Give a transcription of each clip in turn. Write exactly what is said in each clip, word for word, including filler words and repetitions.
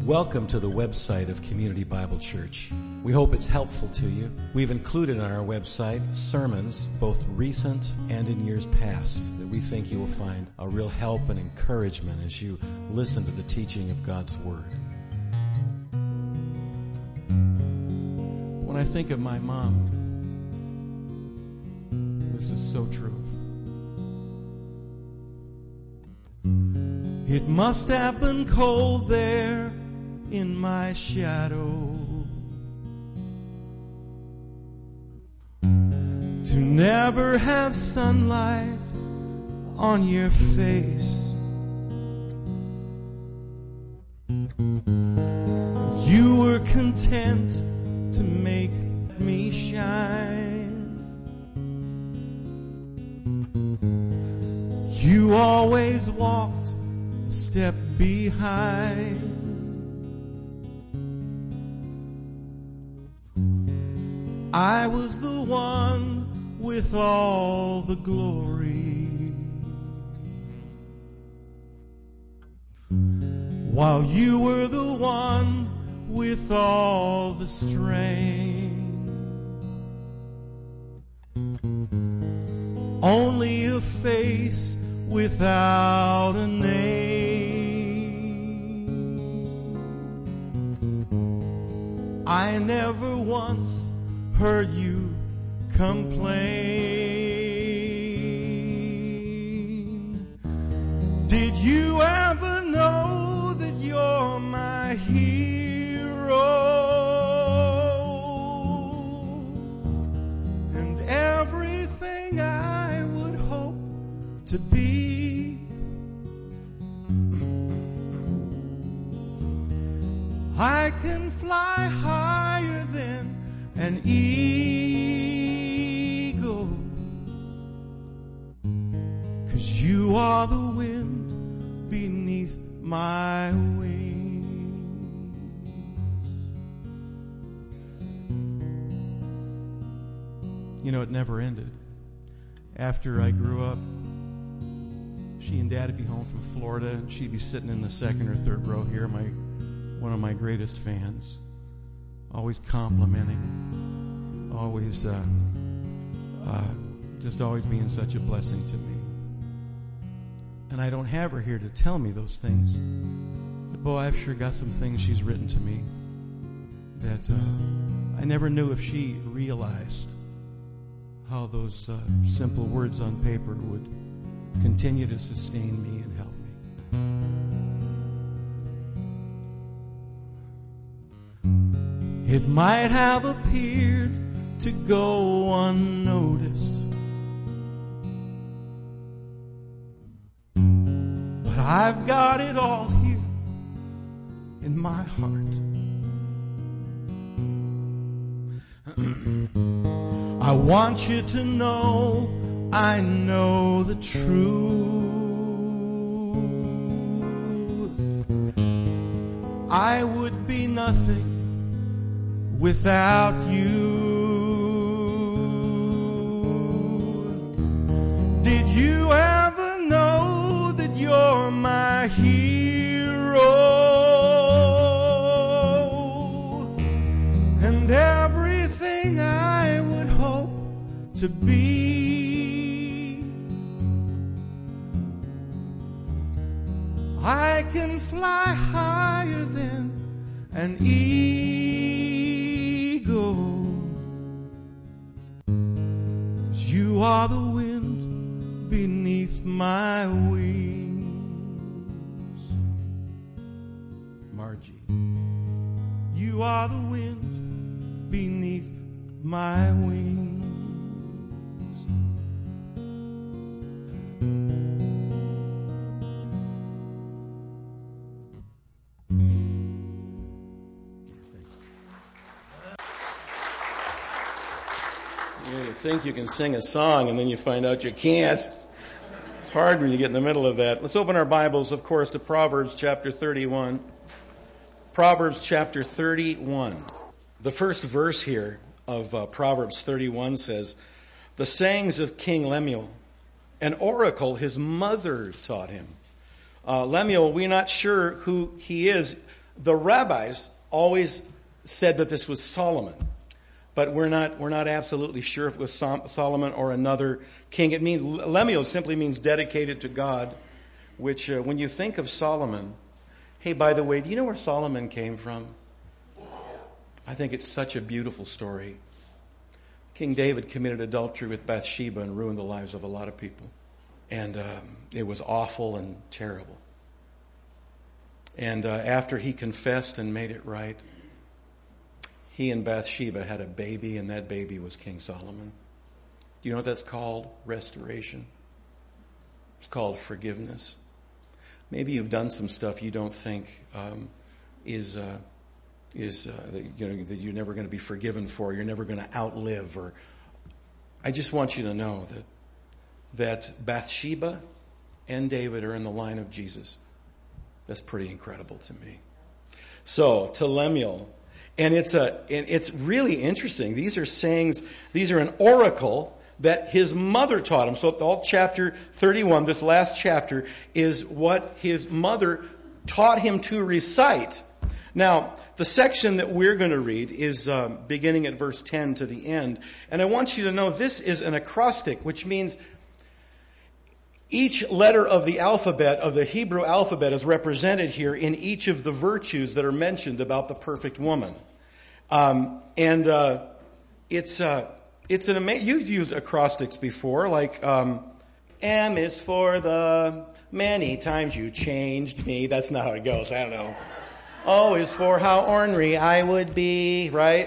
Welcome to the website of Community Bible Church. We hope it's helpful to you. We've included on our website sermons, both recent and in years past, that we think you will find a real help and encouragement as you listen to the teaching of God's Word. When I think of my mom, this is so true. It must have been cold there in my shadow to never have sunlight on your face. You were content to make me shine. You always walked a step behind. I was the one with all the glory, while you were the one with all the strength. Only a face without a name. I never once heard you complain. Did you ever know that you're my hero and everything I would hope to be? I can fly higher than an eagle, 'cause you are the wind beneath my wings. You know, it never ended. After I grew up, she and Dad would be home from Florida, and she'd be sitting in the second or third row here, my one of my greatest fans. Always complimenting, always, uh, uh, just always being such a blessing to me. And I don't have her here to tell me those things. But boy, I've sure got some things she's written to me that uh, I never knew if she realized how those uh, simple words on paper would continue to sustain me and help me. It might have appeared to go unnoticed, but I've got it all here in my heart. I want you to know I know the truth. I would be nothing without you. Did you ever know that you're my hero and everything I would hope to be? I can fly higher than an eagle. You are the wind beneath my wings. Margie, you are the wind beneath my wings. You think you can sing a song and then you find out you can't. It's hard when you get in the middle of that. Let's open our Bibles, of course, to Proverbs chapter thirty-one. Proverbs chapter thirty-one. The first verse here of uh, Proverbs thirty-one says, "The sayings of King Lemuel, an oracle his mother taught him." Uh, Lemuel, we're not sure who he is, the rabbis always said that this was Solomon, but we're not we're not absolutely sure if it was Solomon or another king. It means Lemuel simply means dedicated to God, which uh, when you think of Solomon, hey, by the way, do you know where Solomon came from? I think it's such a beautiful story. King David committed adultery with Bathsheba and ruined the lives of a lot of people. And um, it was awful and terrible. And uh, after he confessed and made it right, he and Bathsheba had a baby, and that baby was King Solomon. Do you know what that's called? Restoration. It's called forgiveness. Maybe you've done some stuff you don't think um, is uh, is uh, that, you know, that you're never going to be forgiven for. You're never going to outlive. Or I just want you to know that that Bathsheba and David are in the line of Jesus. That's pretty incredible to me. So to Lemuel, and it's a and it's really interesting. These are sayings. These are an oracle that his mother taught him. So all chapter thirty-one, this last chapter, is what his mother taught him to recite. Now, the section that we're going to read is um, beginning at verse ten to the end. And I want you to know this is an acrostic, which means each letter of the alphabet, of the Hebrew alphabet, is represented here in each of the virtues that are mentioned about the perfect woman. Um, and uh, it's... Uh, It's an amazing, you've used acrostics before, like, um, M is for the many times you changed me. That's not how it goes. I don't know. O is for how ornery I would be, right?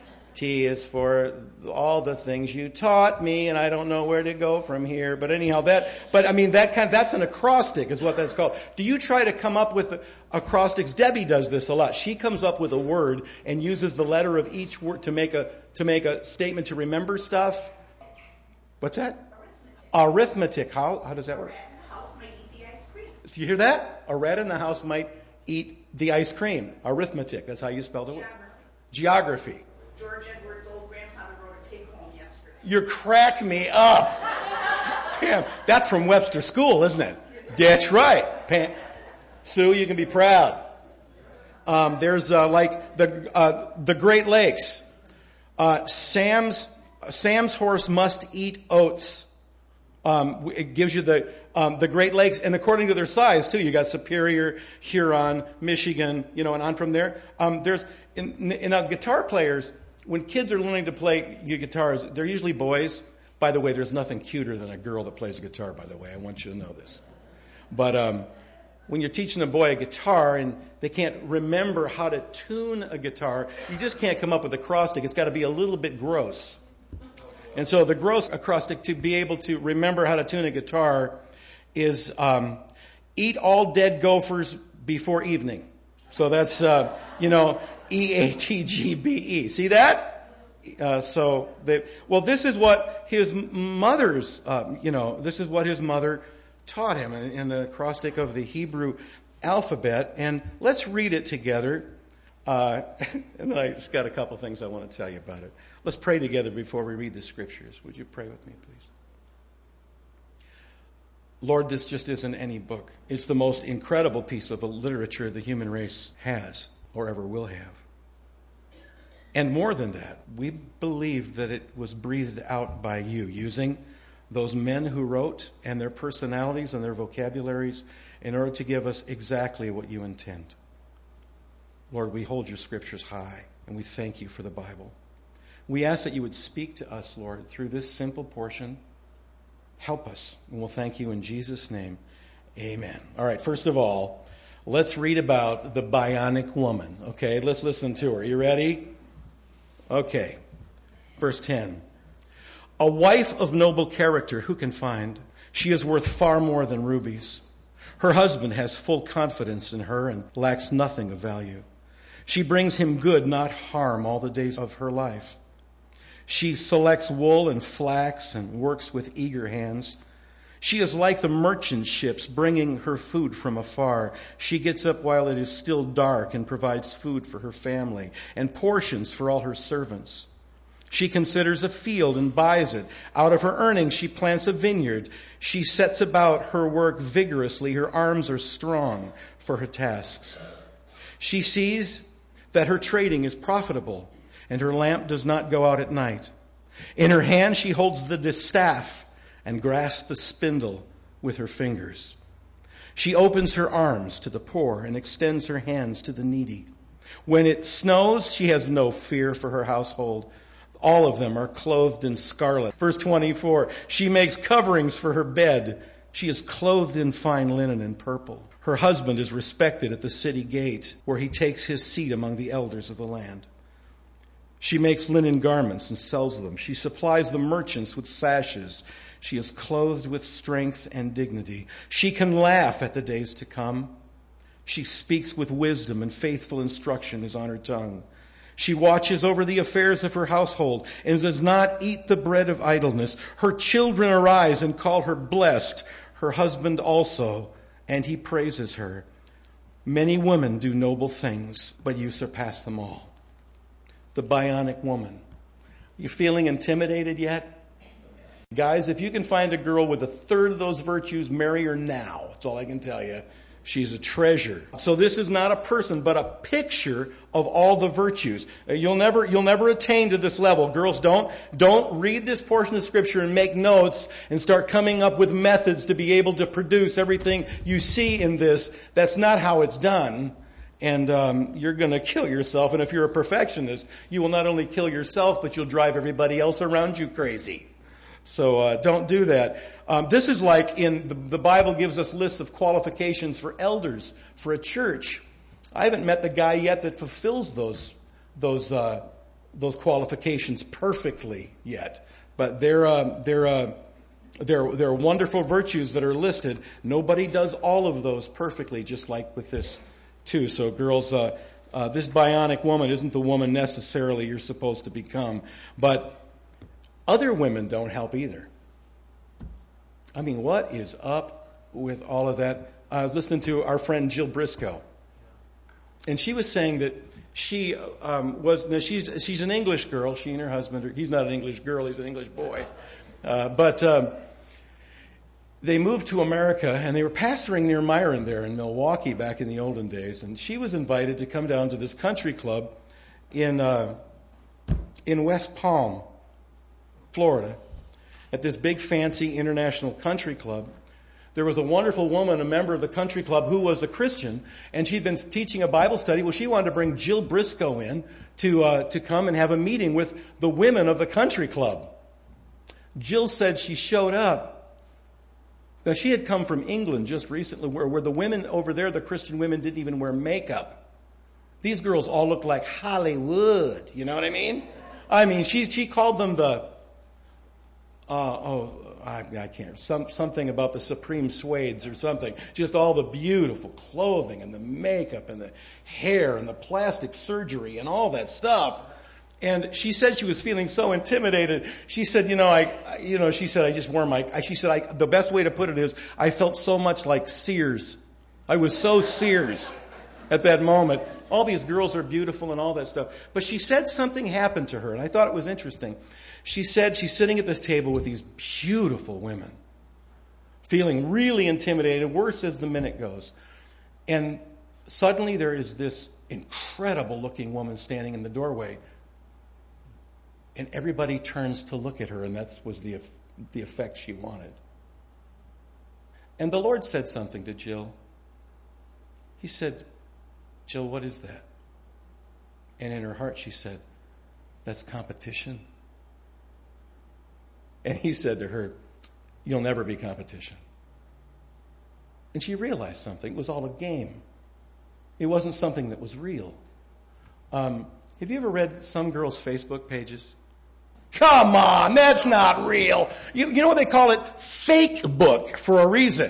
T is for all the things you taught me, and I don't know where to go from here. But anyhow, that, but I mean, that kind, that's an acrostic is what that's called. Do you try to come up with acrostics? Debbie does this a lot. She comes up with a word and uses the letter of each word to make a, to make a statement to remember stuff. What's that? Arithmetic. Arithmetic. How, how does that work? A rat in the house might eat the ice cream. Do you hear that? A rat in the house might eat the ice cream. Arithmetic. That's how you spell the word. Geography. Geography. George Edwards' old grandfather wrote a pig home yesterday. You're cracking me up. Damn, that's from Webster School, isn't it? That's right. Pam. Sue, you can be proud. Um, there's uh, like the uh, the Great Lakes. Uh, Sam's Sam's horse must eat oats. Um, it gives you the um, the Great Lakes, and according to their size too. You got Superior, Huron, Michigan, you know, and on from there. Um, there's in, in uh, guitar players. When kids are learning to play guitars, they're usually boys. By the way, there's nothing cuter than a girl that plays a guitar, by the way. I want you to know this. But um, when you're teaching a boy a guitar and they can't remember how to tune a guitar, you just can't come up with acrostic. It's got to be a little bit gross. And so the gross acrostic to be able to remember how to tune a guitar is um, eat all dead gophers before evening. So that's, uh, you know... E A T G B E. See that? Uh, so, they, well, this is what his mother's, uh, you know, this is what his mother taught him in, in the acrostic of the Hebrew alphabet. And let's read it together. Uh, and then I just got a couple things I want to tell you about it. Let's pray together before we read the scriptures. Would you pray with me, please? Lord, this just isn't any book. It's the most incredible piece of literature the human race has or ever will have. And more than that, we believe that it was breathed out by you, using those men who wrote and their personalities and their vocabularies in order to give us exactly what you intend. Lord, we hold your scriptures high, and we thank you for the Bible. We ask that you would speak to us, Lord, through this simple portion. Help us, and we'll thank you in Jesus' name. Amen. All right, first of all, let's read about the Bionic Woman. Okay, let's listen to her. You ready? Okay. Verse ten. A wife of noble character, who can find? She is worth far more than rubies. Her husband has full confidence in her and lacks nothing of value. She brings him good, not harm, all the days of her life. She selects wool and flax and works with eager hands. She is like the merchant ships bringing her food from afar. She gets up while it is still dark and provides food for her family and portions for all her servants. She considers a field and buys it. Out of her earnings, she plants a vineyard. She sets about her work vigorously. Her arms are strong for her tasks. She sees that her trading is profitable, and her lamp does not go out at night. In her hand she holds the distaff and grasps the spindle with her fingers. She opens her arms to the poor and extends her hands to the needy. When it snows, she has no fear for her household. All of them are clothed in scarlet. Verse twenty-four, she makes coverings for her bed. She is clothed in fine linen and purple. Her husband is respected at the city gate, where he takes his seat among the elders of the land. She makes linen garments and sells them. She supplies the merchants with sashes. She is clothed with strength and dignity. She can laugh at the days to come. She speaks with wisdom, and faithful instruction is on her tongue. She watches over the affairs of her household and does not eat the bread of idleness. Her children arise and call her blessed, her husband also, and he praises her. Many women do noble things, but you surpass them all. The Bionic Woman. You feeling intimidated yet? Guys, if you can find a girl with a third of those virtues, marry her now. That's all I can tell you. She's a treasure. So this is not a person, but a picture of all the virtues. You'll never, you'll never attain to this level. Girls, don't, don't read this portion of scripture and make notes and start coming up with methods to be able to produce everything you see in this. That's not how it's done. And um, you're going to kill yourself. And if you're a perfectionist, you will not only kill yourself, but you'll drive everybody else around you crazy. So uh, don't do that. Um, this is like in the, the Bible gives us lists of qualifications for elders for a church. I haven't met the guy yet that fulfills those those uh, those qualifications perfectly yet. But they're uh, they're uh, they're they're wonderful virtues that are listed. Nobody does all of those perfectly, just like with this too. So girls, uh, uh, this Bionic Woman isn't the woman necessarily you're supposed to become, but other women don't help either. I mean, what is up with all of that? I was listening to our friend Jill Briscoe, and she was saying that she um, was, no, she's, she's an English girl. She and her husband, are, he's not an English girl, he's an English boy. Uh, but um, they moved to America, and they were pastoring near Myron there in Milwaukee back in the olden days. And she was invited to come down to this country club in uh, in West Palm, Florida, at this big fancy international country club. There was a wonderful woman, a member of the country club, who was a Christian, and she'd been teaching a Bible study. Well, she wanted to bring Jill Briscoe in to uh, to come and have a meeting with the women of the country club. Jill said she showed up. Now, she had come from England just recently, where, where the women over there, the Christian women, didn't even wear makeup. These girls all looked like Hollywood. You know what I mean? I mean, she she called them the Uh, oh, I, I can't. Some, something about the Supreme Suedes or something. Just all the beautiful clothing and the makeup and the hair and the plastic surgery and all that stuff. And she said she was feeling so intimidated. She said, you know, I, you know, she said, I just wore my, she said, I, the best way to put it is I felt so much like Sears. I was so Sears at that moment. All these girls are beautiful and all that stuff. But she said something happened to her, and I thought it was interesting. She said she's sitting at this table with these beautiful women, feeling really intimidated, worse as the minute goes. And suddenly there is this incredible looking woman standing in the doorway, and everybody turns to look at her, and that was the, the effect she wanted. And the Lord said something to Jill. He said, Jill, what is that? And in her heart she said, that's competition. And he said to her, you'll never be competition. And she realized something. It was all a game. It wasn't something that was real. Um, have you ever read some girls' Facebook pages? Come on, that's not real. You, you know what they call it? Fake book for a reason.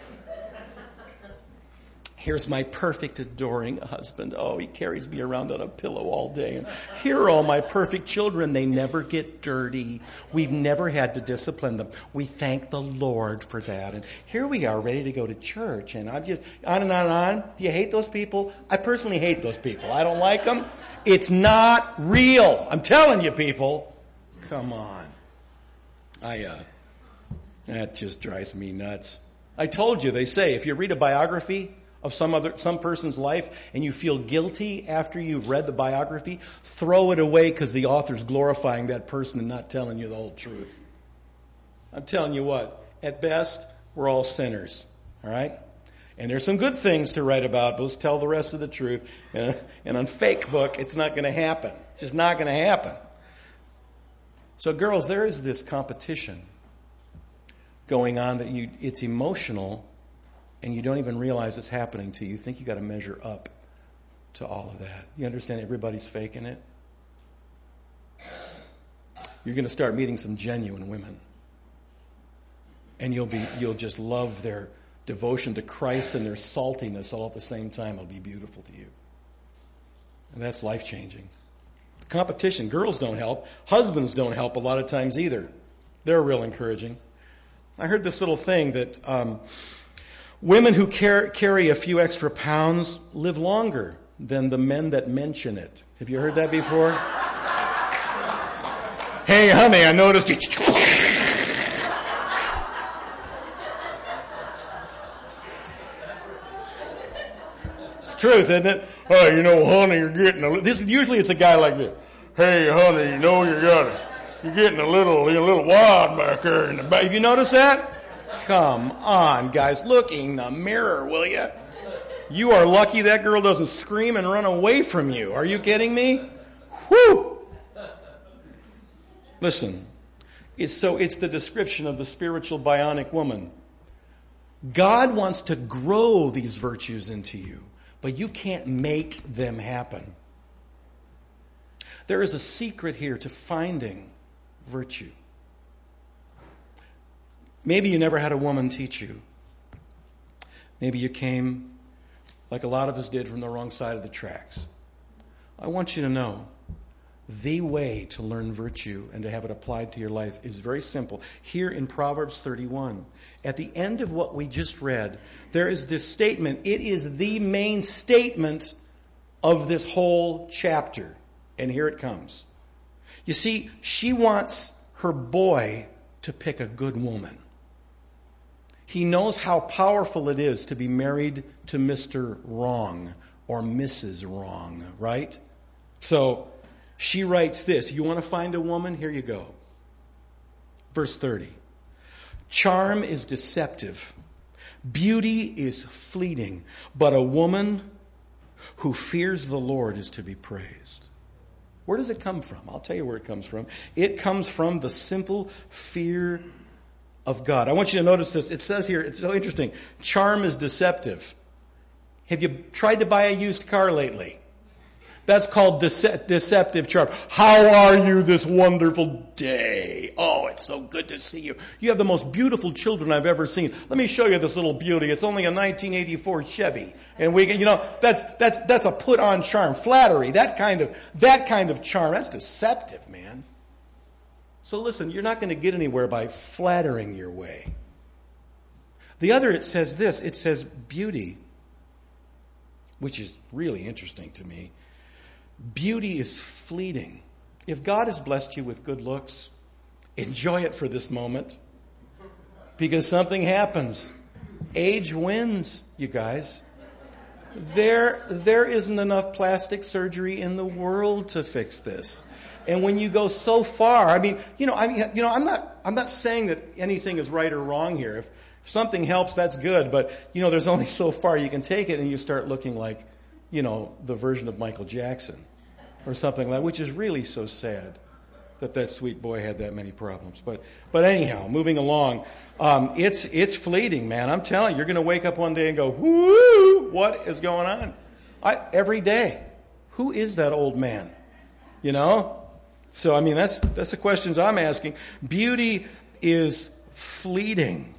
Here's my perfect, adoring husband. Oh, he carries me around on a pillow all day. And here are all my perfect children. They never get dirty. We've never had to discipline them. We thank the Lord for that. And here we are, ready to go to church. And I'm just on and on and on. Do you hate those people? I personally hate those people. I don't like them. It's not real. I'm telling you, people. Come on. I, uh, that just drives me nuts. I told you, they say, if you read a biography of some other, some person's life and you feel guilty after you've read the biography, throw it away because the author's glorifying that person and not telling you the whole truth. I'm telling you what, at best, we're all sinners. All right? And there's some good things to write about, but let's tell the rest of the truth. And, and on Fake Book, it's not going to happen. It's just not going to happen. So girls, there is this competition going on that you, it's emotional and you don't even realize it's happening to you. You think you got to measure up to all of that. You understand everybody's faking it? You're going to start meeting some genuine women. And you'll be, you'll just love their devotion to Christ and their saltiness all at the same time. It'll be beautiful to you. And that's life-changing. The competition, girls don't help. Husbands don't help a lot of times either. They're real encouraging. I heard this little thing that um, women who car- carry a few extra pounds live longer than the men that mention it. Have you heard that before? Hey, honey, I noticed you. It's truth, isn't it? Oh, you know, honey, you're getting a. This usually it's a guy like this. Hey, honey, you know you got a. You're getting a little, you're a little wild back there in the back. Have you noticed that? Come on, guys. Look in the mirror, will you? You are lucky that girl doesn't scream and run away from you. Are you kidding me? Whew! Listen, it's so it's the description of the spiritual bionic woman. God wants to grow these virtues into you, but you can't make them happen. There is a secret here to finding virtue. Maybe you never had a woman teach you. Maybe you came, like a lot of us did, from the wrong side of the tracks. I want you to know, the way to learn virtue and to have it applied to your life is very simple. Here in Proverbs thirty-one, at the end of what we just read, there is this statement. It is the main statement of this whole chapter. And here it comes. You see, she wants her boy to pick a good woman. He knows how powerful it is to be married to Mister Wrong or Missus Wrong, right? So she writes this. You want to find a woman? Here you go. Verse thirty. Charm is deceptive. Beauty is fleeting. But a woman who fears the Lord is to be praised. Where does it come from? I'll tell you where it comes from. It comes from the simple fear of God. I want you to notice this. It says here, it's so interesting. Charm is deceptive. Have you tried to buy a used car lately? That's called dece- deceptive charm. How are you this wonderful day? Oh, it's so good to see you. You have the most beautiful children I've ever seen. Let me show you this little beauty. It's only a nineteen eighty-four Chevy. And we, you know, that's, that's, that's a put on charm. Flattery. That kind of, that kind of charm. That's deceptive, man. So listen, you're not going to get anywhere by flattering your way. The other, it says this. It says beauty, which is really interesting to me. Beauty is fleeting. If God has blessed you with good looks, enjoy it for this moment. Because something happens. Age wins, you guys. There, there isn't enough plastic surgery in the world to fix this. And when you go so far, I mean, you know, I mean, you know, I'm not, I'm not saying that anything is right or wrong here. If, if something helps, that's good. But, you know, there's only so far you can take it and you start looking like, you know, the version of Michael Jackson or something like that, which is really so sad that that sweet boy had that many problems. But, but anyhow, moving along, um, it's, it's fleeting, man. I'm telling you, you're going to wake up one day and go, whoo, what is going on? I, every day. Who is that old man? You know? So, I mean, that's, that's the questions I'm asking. Beauty is fleeting.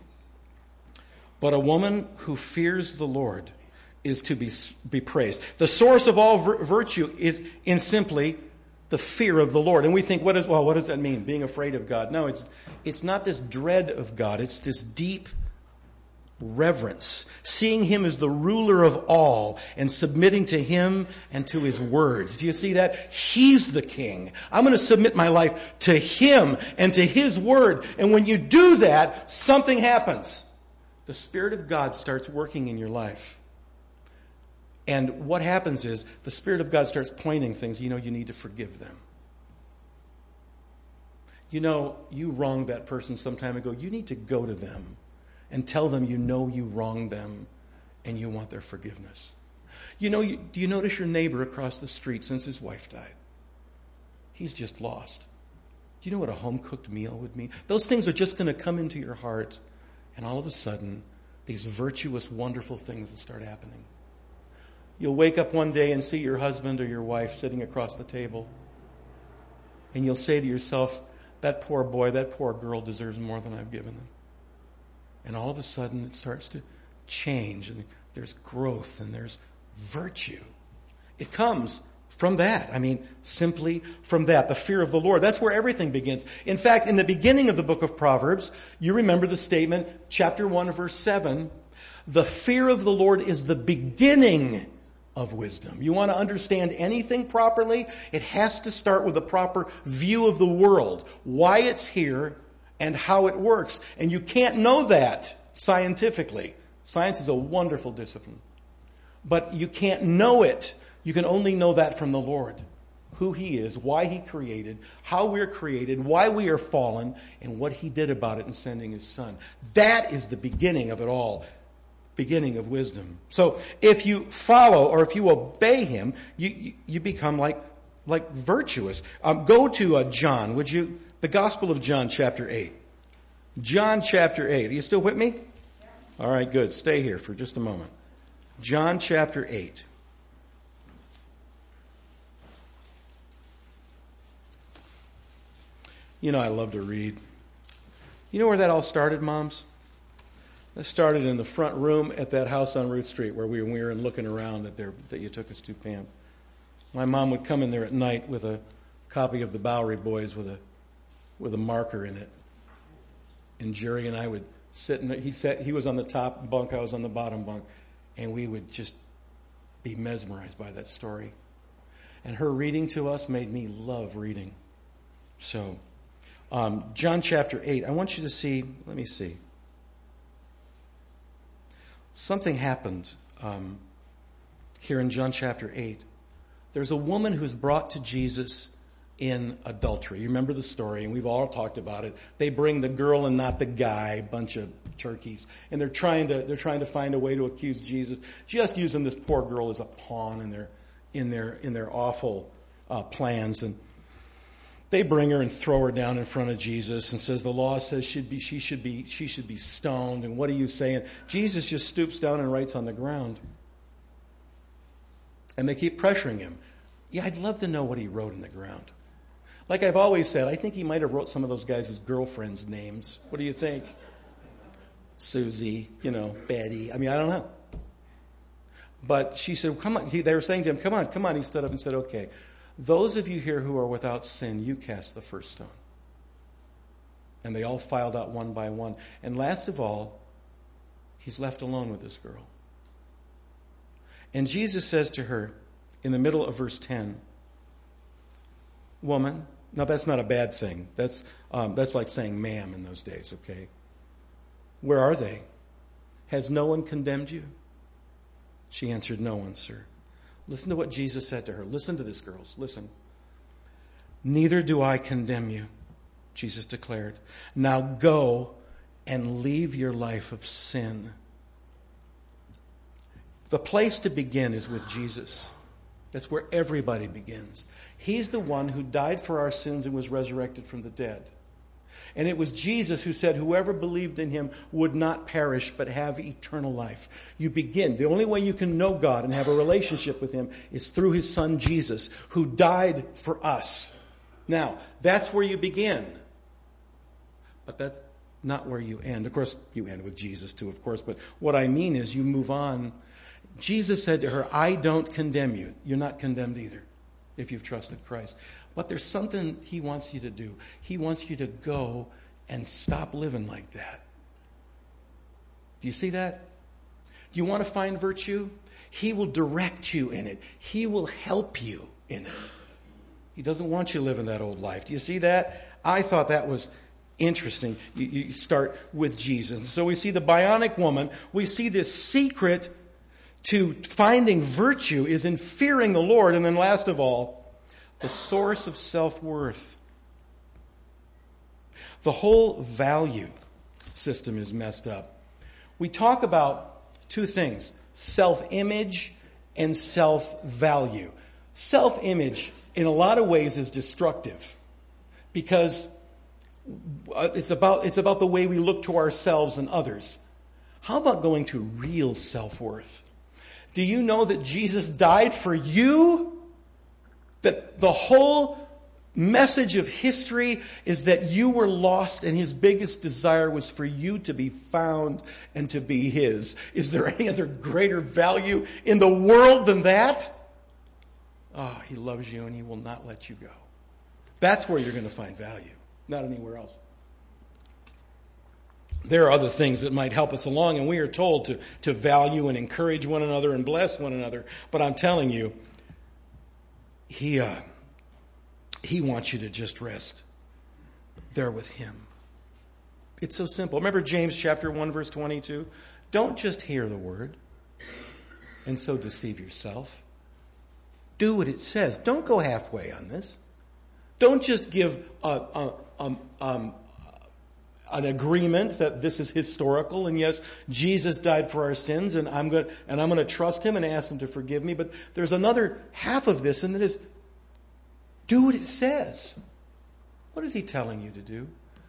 But a woman who fears the Lord is to be, be praised. The source of all vir- virtue is in simply the fear of the Lord. And we think, what is, well, what does that mean? Being afraid of God. No, it's, it's not this dread of God. It's this deep reverence, seeing him as the ruler of all and submitting to him and to his words. Do you see that? He's the king. I'm going to submit my life to him and to his word. And when you do that, something happens. The Spirit of God starts working in your life. And what happens is the Spirit of God starts pointing things. You know, you need to forgive them. You know, you wronged that person some time ago. You need to go to them and tell them you know you wronged them and you want their forgiveness. You know, you, do you notice your neighbor across the street since his wife died? He's just lost. Do you know what a home-cooked meal would mean? Those things are just going to come into your heart, and all of a sudden, these virtuous, wonderful things will start happening. You'll wake up one day and see your husband or your wife sitting across the table, and you'll say to yourself, that poor boy, that poor girl deserves more than I've given them. And all of a sudden, it starts to change, and there's growth, and there's virtue. It comes from that. I mean, simply from that. The fear of the Lord. That's where everything begins. In fact, in the beginning of the book of Proverbs, you remember the statement, chapter one, verse seven, the fear of the Lord is the beginning of wisdom. You want to understand anything properly? It has to start with a proper view of the world, why it's here, and how it works. And you can't know that scientifically. Science is a wonderful discipline. But you can't know it. You can only know that from the Lord. Who He is, why He created, how we're created, why we are fallen, and what He did about it in sending His Son. That is the beginning of it all. Beginning of wisdom. So if you follow or if you obey Him, you, you, you become like, like virtuous. Um, go to uh, John, would you? The Gospel of John, chapter eight. John, chapter eight. Are you still with me? All right, good. Stay here for just a moment. John, chapter eight. You know, I love to read. You know where that all started, moms? That started in the front room at that house on Ruth Street where we, we were looking around at there that you took us to, Pam. My mom would come in there at night with a copy of the Bowery Boys with a with a marker in it. And Jerry and I would sit in, he sat, he was on the top bunk, I was on the bottom bunk, and we would just be mesmerized by that story. And her reading to us made me love reading. So, um, John chapter eight, I want you to see, let me see. Something happened um, here in John chapter eight. There's a woman who's brought to Jesus in adultery. You remember the story, and we've all talked about it. They bring the girl and not the guy, bunch of turkeys, and they're trying to they're trying to find a way to accuse Jesus, just using this poor girl as a pawn in their in their in their awful uh, plans. And they bring her and throw her down in front of Jesus and says the law says should be she should be she should be stoned. And what are you saying? Jesus just stoops down and writes on the ground. And they keep pressuring him. Yeah, I'd love to know what he wrote in the ground. Like I've always said, I think he might have wrote some of those guys' girlfriends' names. What do you think? Susie, you know, Betty. I mean, I don't know. But she said, come on. He, they were saying to him, come on, come on. He stood up and said, okay, those of you here who are without sin, you cast the first stone. And they all filed out one by one. And last of all, he's left alone with this girl. And Jesus says to her, in the middle of verse ten, woman, now that's not a bad thing. That's um, that's like saying ma'am in those days, okay? Where are they? Has no one condemned you? She answered, no one, sir. Listen to what Jesus said to her. Listen to this, girls. Listen. Neither do I condemn you, Jesus declared. Now go and leave your life of sin. The place to begin is with Jesus. That's where everybody begins. He's the one who died for our sins and was resurrected from the dead. And it was Jesus who said, whoever believed in him would not perish but have eternal life. You begin. The only way you can know God and have a relationship with him is through his son Jesus, who died for us. Now, that's where you begin. But that's not where you end. Of course, you end with Jesus too, of course. But what I mean is you move on. Jesus said to her, I don't condemn you. You're not condemned either if you've trusted Christ. But there's something he wants you to do. He wants you to go and stop living like that. Do you see that? Do you want to find virtue? He will direct you in it. He will help you in it. He doesn't want you living that old life. Do you see that? I thought that was interesting. You, you start with Jesus. And so we see the bionic woman. We see this secret to finding virtue is in fearing the Lord. And then last of all, the source of self-worth. The whole value system is messed up. We talk about two things, self-image and self-value. Self-image, in a lot of ways, is destructive because it's about, it's about the way we look to ourselves and others. How about going to real self-worth? Do you know that Jesus died for you? That the whole message of history is that you were lost and his biggest desire was for you to be found and to be his. Is there any other greater value in the world than that? Oh, he loves you and he will not let you go. That's where you're going to find value, not anywhere else. There are other things that might help us along, and we are told to, to value and encourage one another and bless one another. But I'm telling you, he, uh, he wants you to just rest there with him. It's so simple. Remember James chapter one, verse twenty-two? Don't just hear the word and so deceive yourself. Do what it says. Don't go halfway on this. Don't just give a, a, a, um, an agreement that this is historical and yes, Jesus died for our sins and I'm going and I'm going to trust him and ask him to forgive me. But there's another half of this, and that is, do what it says. What is he telling you to do?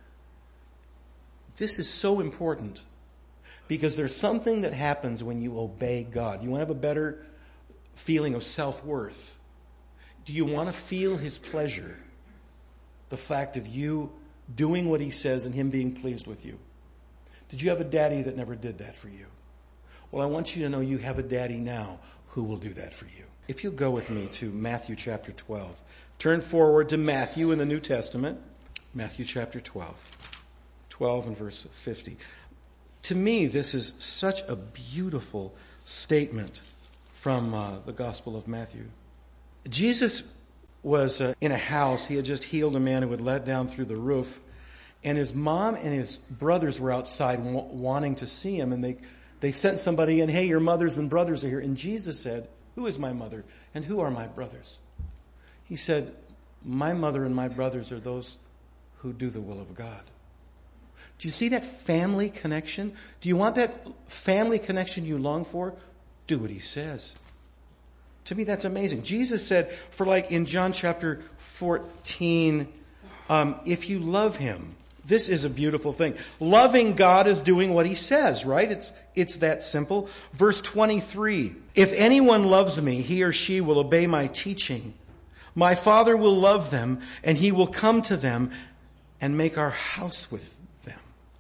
This is so important because there's something that happens when you obey God. You want to have a better feeling of self-worth. Do you want to feel his pleasure? The fact of you doing what he says and him being pleased with you. Did you have a daddy that never did that for you? Well, I want you to know you have a daddy now who will do that for you. If you'll go with me to Matthew chapter twelve. Turn forward to Matthew in the New Testament. Matthew chapter twelve. twelve and verse fifty. To me, this is such a beautiful statement from uh, the Gospel of Matthew. Jesus was uh, in a house. He had just healed a man who had let down through the roof. And his mom and his brothers were outside w- wanting to see him. And they, they sent somebody in, hey, your mothers and brothers are here. And Jesus said, who is my mother and who are my brothers? He said, my mother and my brothers are those who do the will of God. Do you see that family connection? Do you want that family connection you long for? Do what he says. To me, that's amazing. Jesus said, for like in John chapter fourteen, um, if you love him, this is a beautiful thing. Loving God is doing what he says, right? It's, it's that simple. Verse twenty-three, if anyone loves me, he or she will obey my teaching. My Father will love them, and he will come to them and make our house with them.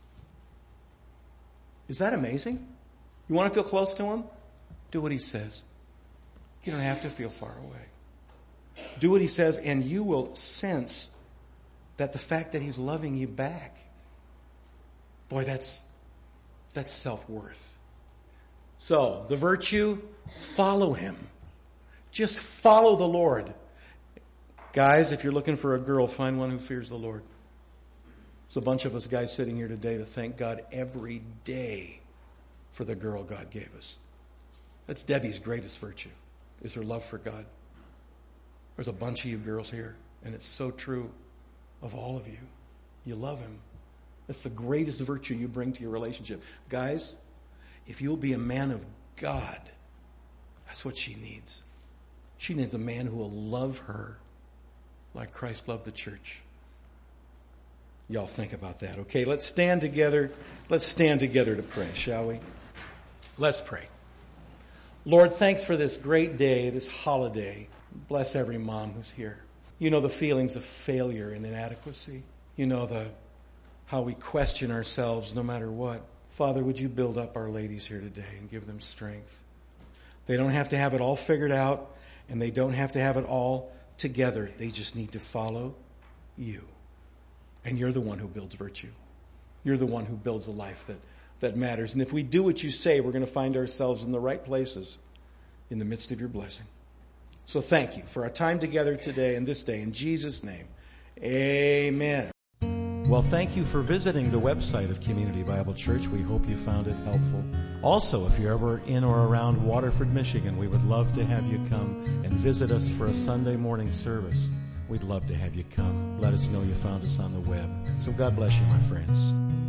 Is that amazing? You want to feel close to him? Do what he says. You don't have to feel far away. Do what he says, and you will sense that the fact that he's loving you back, boy, that's that's self-worth. So, the virtue, follow him. Just follow the Lord. Guys, if you're looking for a girl, find one who fears the Lord. There's a bunch of us guys sitting here today to thank God every day for the girl God gave us. That's Debbie's greatest virtue, is her love for God. There's a bunch of you girls here, and it's so true of all of you. You love him. That's the greatest virtue you bring to your relationship. Guys, if you'll be a man of God, that's what she needs. She needs a man who will love her like Christ loved the church. Y'all think about that, okay? Let's stand together. Let's stand together to pray, shall we? Let's pray. Lord, thanks for this great day, this holiday. Bless every mom who's here. You know the feelings of failure and inadequacy. You know the how we question ourselves no matter what. Father, would you build up our ladies here today and give them strength? They don't have to have it all figured out, and they don't have to have it all together. They just need to follow you. And you're the one who builds virtue. You're the one who builds a life that, that matters. And if we do what you say, we're going to find ourselves in the right places in the midst of your blessing. So thank you for our time together today and this day. In Jesus' name, amen. Well, thank you for visiting the website of Community Bible Church. We hope you found it helpful. Also, if you're ever in or around Waterford, Michigan, we would love to have you come and visit us for a Sunday morning service. We'd love to have you come. Let us know you found us on the web. So God bless you, my friends.